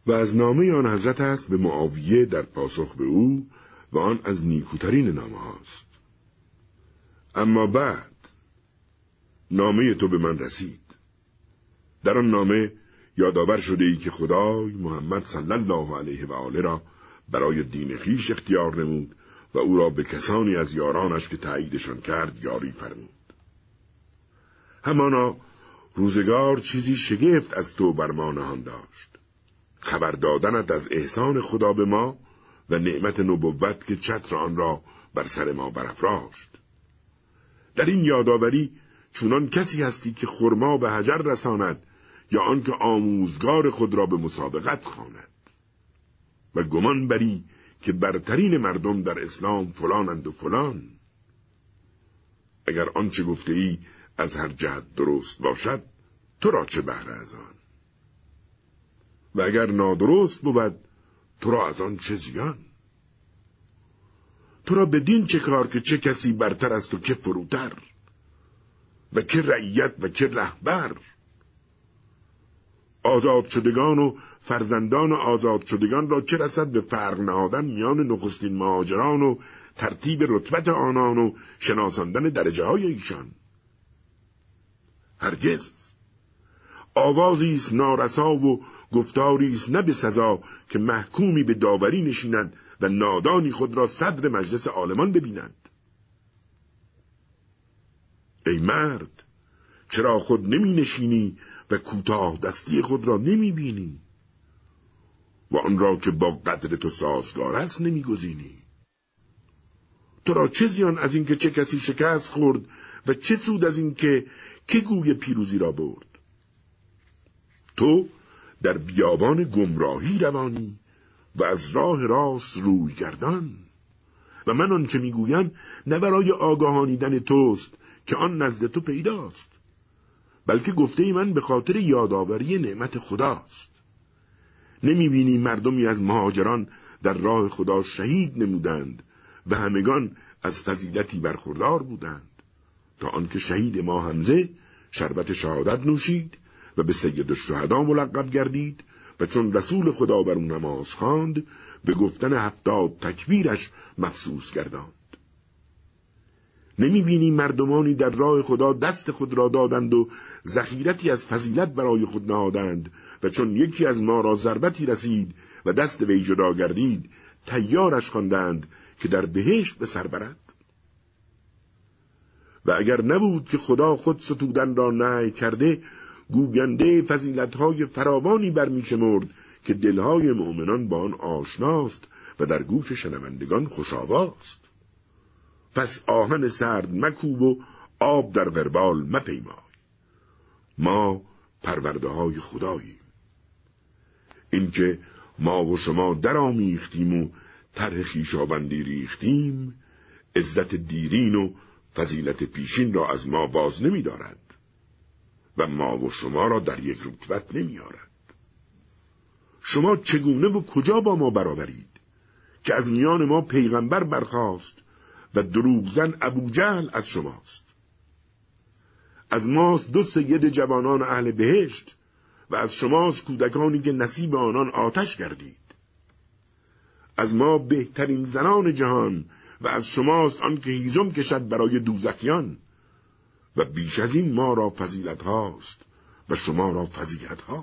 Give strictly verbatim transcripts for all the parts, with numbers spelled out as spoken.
و از نامه آن حضرت است به معاویه در پاسخ به او و آن از نیکوترین نامه هاست. اما بعد نامه تو به من رسید. در آن نامه یادآور شده ای که خدای محمد صلی الله علیه و آله را برای دین خویش اختیار نمود و او را به کسانی از یارانش که تاییدشان کرد یاری فرمود. همانا روزگار چیزی شگفت از تو بر ما نهان داشت، خبر دادنت از احسان خدا به ما و نعمت نبوت که چتر آن را بر سر ما برافراشت. در این یادآوری چونان کسی هستی که خرما به حجر رساند یا آن که آموزگار خود را به مسابقت خواند و گمان بری که برترین مردم در اسلام فلانند و فلان. اگر آنچه گفته ای از هر جهت درست باشد تو را چه بهره از آن، و اگر نادرست بود تو را از آن چه زیان؟ تو را به دین چه کار که چه کسی برتر است و که فروتر و که رعیت و که رهبر؟ آزاد شدگان و فرزندان آزاد شدگان را چه رسد به فرق نهادن میان نخستین مهاجران و ترتیب رتبت آنان و شناساندن درجه های ایشان؟ هرگز. آوازی است نارسا و گفتاری است نه به سزا که محکومی به داوری نشیند و نادانی خود را صدر مجلس عالمان ببیند. ای مرد، چرا خود نمی نشینی و کوتاه دستی خود را نمی بینی و آن را که با قدر تو سازگار است نمی گزینی؟ تو را چه زیان از این که چه کسی شکست خورد و چه سود از این که که گوی پیروزی را برد؟ تو در بیابان گمراهی روانی و از راه راست روی گردان و من آنچه میگویم نه برای آگاهانیدن توست که آن نزد تو پیداست، بلکه گفته من به خاطر یادآوری نعمت خداست. نمیبینی مردمی از مهاجران در راه خدا شهید نمودند و همگان از فضیلتی برخوردار بودند، تا آنکه شهید ما حمزه شربت شهادت نوشید و به سید الشهدا ملقب گردید و چون رسول خدا بر او نماز خواند به گفتن هفتاد تکبیرش مخصوص گرداند. نمی بینی مردمانی در راه خدا دست خود را دادند و ذخیرتی از فضیلت برای خود نهادند و چون یکی از ما را ضربتی رسید و دست وی جدا گردید تیارش خواندند که در بهشت به سر برد؟ و اگر نبود که خدا خود ستودن را نهی کرده، گوینده فضیلت‌های فراوانی برمی‌شمرد که دلهای مؤمنان با آن آشناست و در گوش شنوندگان خوش‌آواست. پس آهن سرد مکوب و آب در غربال مپیمای. ما پرورده های خداییم. این که ما و شما در آمیختیم و طرح خویشاوندی ریختیم، عزت دیرین و فضیلت پیشین را از ما باز نمی دارد و ما و شما را در یک رتبت نمی آرد. شما چگونه و کجا با ما برابرید که از میان ما پیغمبر برخاست و دروغزن ابوجهل از شماست؟ از ماست دو سید جوانان اهل بهشت و از شماست کودکانی که نصیب آنان آتش گردید. از ما بهترین زنان جهان و از شماست آن که هیزم کشد برای دوزخیان. و بیش از این ما را فضیلت هاست و شما را فضیلت ها.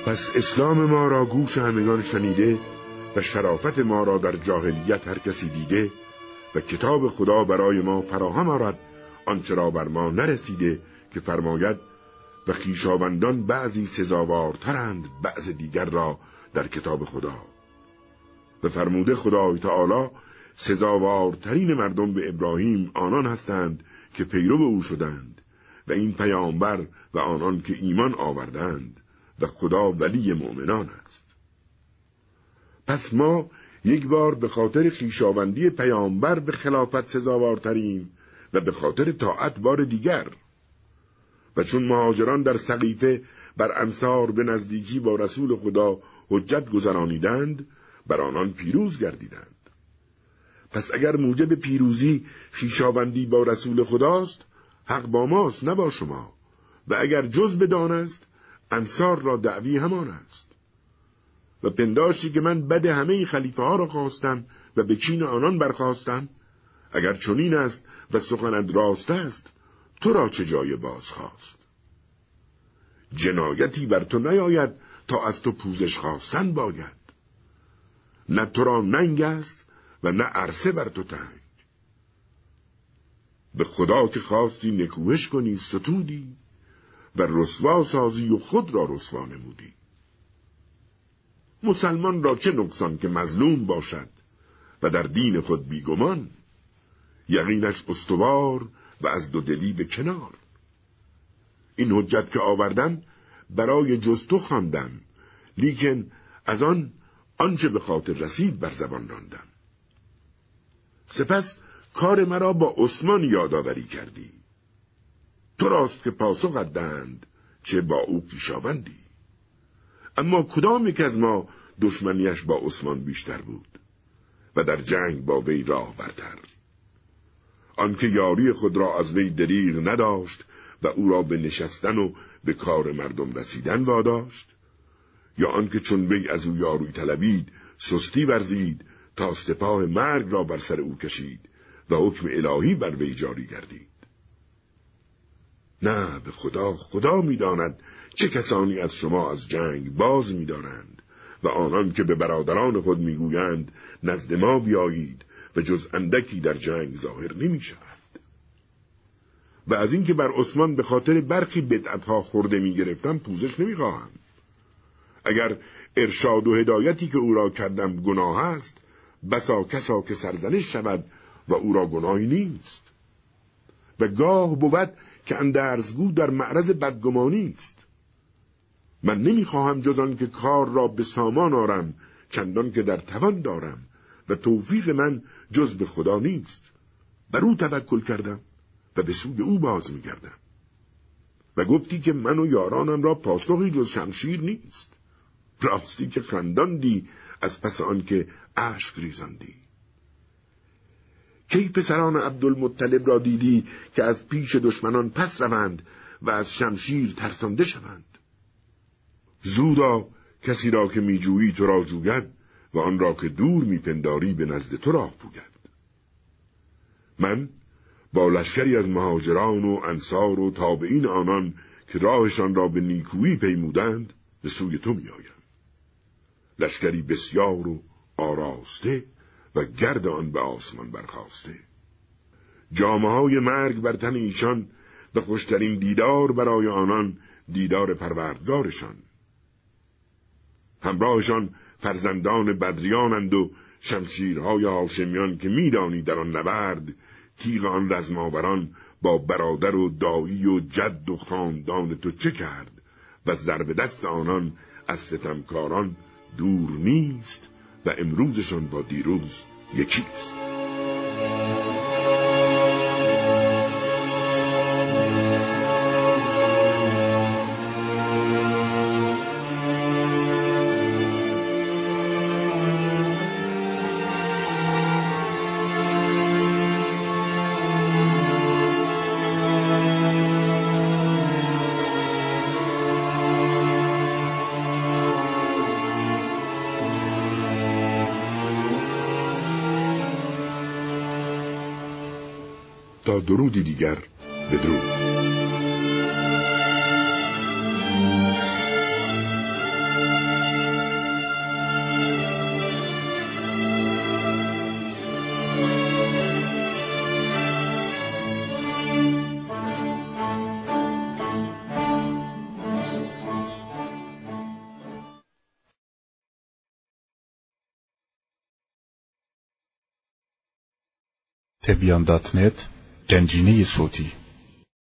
پس اسلام ما را گوش همگان شنیده و شرافت ما را در جاهلیت هر کسی دیده و کتاب خدا برای ما فراهم آرد آنچه را بر ما نرسیده که فرماید و خویشاوندان بعضی سزاوارترند بعض دیگر را در کتاب خدا. و فرموده خدای تعالی سزاوارترین مردم به ابراهیم آنان هستند که پیرو او شدند و این پیامبر و آنان که ایمان آوردند و خدا ولی مؤمنان است. پس ما یک بار به خاطر خویشاوندی پیامبر به خلافت سزاوارتریم و به خاطر طاعت بار دیگر. و چون مهاجران در سقیفه بر انصار به نزدیکی با رسول خدا حجت گذرانیدند بر آنان پیروز گردیدند. پس اگر موجب پیروزی خویشاوندی با رسول خداست حق با ماست نه با شما، و اگر جز بدان است انصار را دعوی همان است. و پنداشتی که من بد همه این خلیفه ها را خواستم و به چین آنان برخواستم؟ اگر چنین است و سخنت راست است تو را چه جای باز خواست؟ جنایتی بر تو نیاید تا از تو پوزش خواستن باید. نه تو را ننگ است و نه عرصه بر تو تنگ. به خدا که خواستی نکوهش کنی ستودی و رسوا سازی و خود را رسوا نمودی. مسلمان را چه نقصان که مظلوم باشد و در دین خود بیگمان، یقینش استوار و از دو دلی به کنار. این حجت که آوردم برای جز تو خواندم، لیکن از آن آنچه به خاطر رسید بر زبان راندم. سپس کار مرا با عثمان یادآوری کردی. تو راست که پاسخت دهند چه با او خویشاوندی. اما کدام یک از ما دشمنیش با عثمان بیشتر بود و در جنگ با وی راه برتر؟ آنکه یاری خود را از وی دریغ نداشت و او را به نشستن و به کار مردم رسیدن واداشت، یا آنکه چون وی از او یاروی طلبید سستی ورزید تا سپاه مرگ را بر سر او کشید و حکم الهی بر وی جاری گردید؟ نه، به خدا خدا می‌داند چه کسانی از شما از جنگ باز می‌دارند و آنان که به برادران خود می‌گویند نزد ما بیایید و جز اندکی در جنگ ظاهر نمی‌شود. و از این که بر عثمان به خاطر برخی بدعت‌ها خورده می‌گرفتم پوزش نمی‌خواهم. اگر ارشاد و هدایتی که او را کردم گناه است، بسا کسا که سرزنش شود و او را گناهی نیست. و گاه بود که اندرزگو در معرض بدگمانی است. من نمیخواهم جز آن که کار را به سامان آرم چندان که در توان دارم و توفیق من جز به خدا نیست. بر او توکل کردم و به سوی او باز میگردم. و گفتی که من و یارانم را پاسخی جز شمشیر نیست. راستی که خنداندی از پس آن که اشک ریزاندی. کی پسران عبدالمطلب را دیدی که از پیش دشمنان پس روند و از شمشیر ترسانده شوند؟ زودا کسی را که میجویی تو را جوید و آن را که دور میپنداری به نزد تو راه پوید. من با لشکری از مهاجران و انصار و تابعین آنان که راهشان را به نیکویی پیمودند به سوی تو میآیم. لشکری بسیار و آراسته و گرد آن به آسمان برخاسته. جامه‌های مرگ بر تن ایشان و خوشترین دیدار برای آنان دیدار پروردگارشان. همراهشان فرزندان بدریانند و شمشیرهای هاشمیان که میدانی در آن نبرد تیغ آن رزماوران با برادر و دایی و جد و خاندان تو چه کرد و ضرب دست آنان از ستمکاران دور نیست و امروزشان با دیروز یکیست. تا درودی دیگر بدرود. تبیان دات نت گنجینه صوتی.